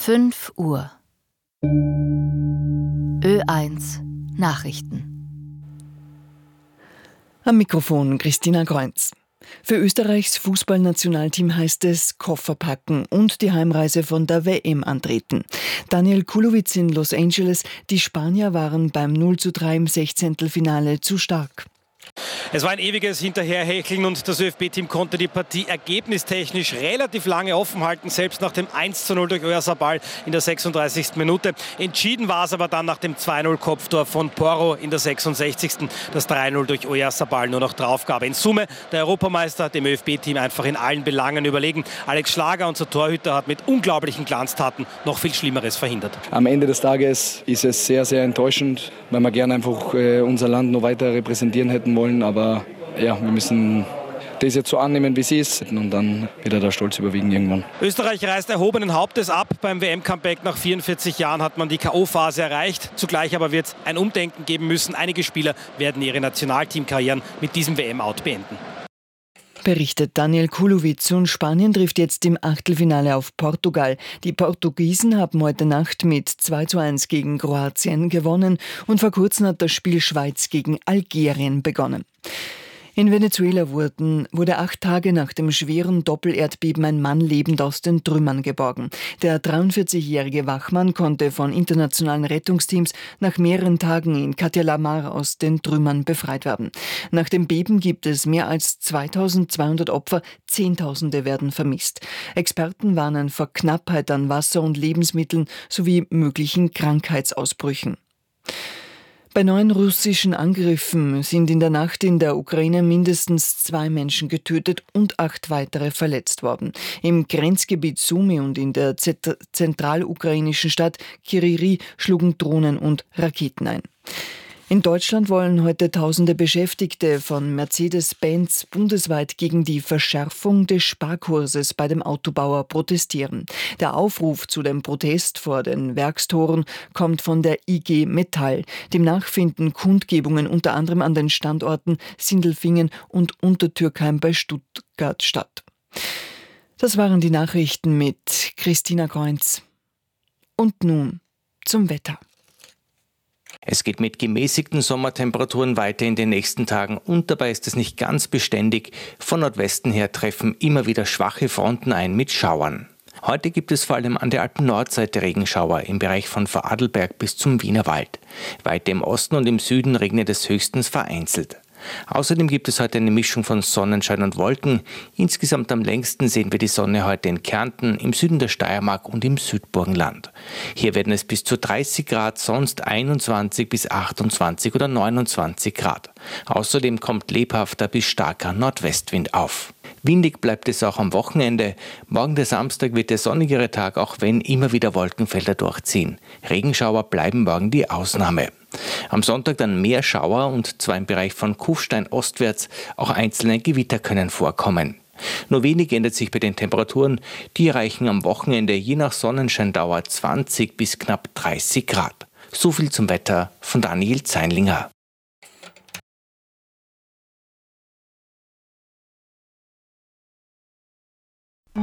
5 Uhr. Ö1 Nachrichten. Am Mikrofon Christina Kreunz. Für Österreichs Fußballnationalteam heißt es Koffer packen und die Heimreise von der WM antreten. Daniel Kulowitz in Los Angeles, die Spanier waren beim 0:3 im 16. zu stark. Es war ein ewiges Hinterherhecheln und das ÖFB-Team konnte die Partie ergebnistechnisch relativ lange offen halten, selbst nach dem 1:0 durch Oyarzabal in der 36. Minute. Entschieden war es aber dann nach dem 2:0-Kopftor von Porro in der 66. Das 3:0 durch Oyarzabal nur noch Draufgabe. In Summe der Europameister dem ÖFB-Team einfach in allen Belangen überlegen. Alex Schlager, unser Torhüter, hat mit unglaublichen Glanztaten noch viel Schlimmeres verhindert. Am Ende des Tages ist es sehr, sehr enttäuschend, weil wir gerne einfach unser Land noch weiter repräsentieren hätten wollen. Aber ja, wir müssen das jetzt so annehmen, wie es ist, und dann wieder der Stolz überwiegen irgendwann. Österreich reist erhobenen Hauptes ab. Beim WM-Comeback nach 44 Jahren hat man die K.O.-Phase erreicht. Zugleich aber wird es ein Umdenken geben müssen. Einige Spieler werden ihre Nationalteamkarrieren mit diesem WM-Out beenden. Berichtet Daniel Kulowitz, und Spanien trifft jetzt im Achtelfinale auf Portugal. Die Portugiesen haben heute Nacht mit 2:1 gegen Kroatien gewonnen und vor kurzem hat das Spiel Schweiz gegen Algerien begonnen. In Venezuela wurde 8 Tage nach dem schweren Doppelerdbeben ein Mann lebend aus den Trümmern geborgen. Der 43-jährige Wachmann konnte von internationalen Rettungsteams nach mehreren Tagen in Catia-la-Mar aus den Trümmern befreit werden. Nach dem Beben gibt es mehr als 2200 Opfer, Zehntausende werden vermisst. Experten warnen vor Knappheit an Wasser und Lebensmitteln sowie möglichen Krankheitsausbrüchen. Bei 9 russischen Angriffen sind in der Nacht in der Ukraine mindestens 2 Menschen getötet und 8 weitere verletzt worden. Im Grenzgebiet Sumy und in der zentralukrainischen Stadt Kiriri schlugen Drohnen und Raketen ein. In Deutschland wollen heute Tausende Beschäftigte von Mercedes-Benz bundesweit gegen die Verschärfung des Sparkurses bei dem Autobauer protestieren. Der Aufruf zu dem Protest vor den Werkstoren kommt von der IG Metall. Demnach finden Kundgebungen unter anderem an den Standorten Sindelfingen und Untertürkheim bei Stuttgart statt. Das waren die Nachrichten mit Christina Kreunz. Und nun zum Wetter. Es geht mit gemäßigten Sommertemperaturen weiter in den nächsten Tagen und dabei ist es nicht ganz beständig. Von Nordwesten her treffen immer wieder schwache Fronten ein mit Schauern. Heute gibt es vor allem an der Alpen-Nordseite Regenschauer im Bereich von Vorarlberg bis zum Wienerwald. Weiter im Osten und im Süden regnet es höchstens vereinzelt. Außerdem gibt es heute eine Mischung von Sonnenschein und Wolken. Insgesamt am längsten sehen wir die Sonne heute in Kärnten, im Süden der Steiermark und im Südburgenland. Hier werden es bis zu 30 Grad, sonst 21 bis 28 oder 29 Grad. Außerdem kommt lebhafter bis starker Nordwestwind auf. Windig bleibt es auch am Wochenende. Morgen der Samstag wird der sonnigere Tag, auch wenn immer wieder Wolkenfelder durchziehen. Regenschauer bleiben morgen die Ausnahme. Am Sonntag dann mehr Schauer und zwar im Bereich von Kufstein ostwärts. Auch einzelne Gewitter können vorkommen. Nur wenig ändert sich bei den Temperaturen. Die erreichen am Wochenende je nach Sonnenscheindauer 20 bis knapp 30 Grad. So viel zum Wetter von Daniel Zeinlinger.